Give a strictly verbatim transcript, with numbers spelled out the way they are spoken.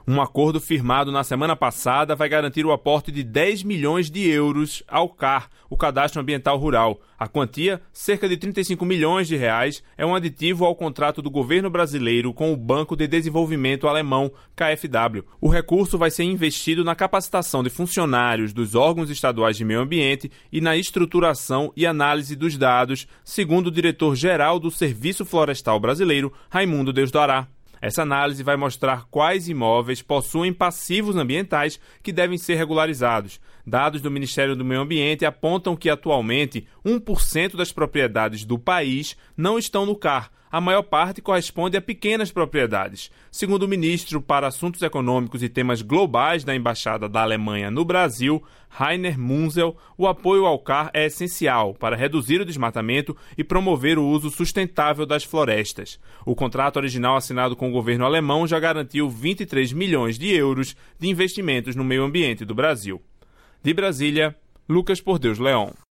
Um acordo firmado na semana passada vai garantir o aporte de dez milhões de euros ao C A R, o Cadastro Ambiental Rural. A quantia, cerca de trinta e cinco milhões de reais, é um aditivo ao contrato do governo brasileiro com o Banco de Desenvolvimento Alemão, K f W. O recurso vai ser investido na capacitação de funcionários dos órgãos estaduais de meio ambiente e na estruturação e análise dos dados, segundo o diretor-geral do Serviço Florestal Brasileiro, Raimundo Deusdorá. Essa análise vai mostrar quais imóveis possuem passivos ambientais que devem ser regularizados. Dados do Ministério do Meio Ambiente apontam que, atualmente, um por cento das propriedades do país não estão no C A R. A maior parte corresponde a pequenas propriedades. Segundo o ministro para Assuntos Econômicos e Temas Globais da Embaixada da Alemanha no Brasil, Rainer Munzel, o apoio ao C A R é essencial para reduzir o desmatamento e promover o uso sustentável das florestas. O contrato original assinado com o governo alemão já garantiu vinte e três milhões de euros de investimentos no meio ambiente do Brasil. De Brasília, Lucas Por Deus Leão.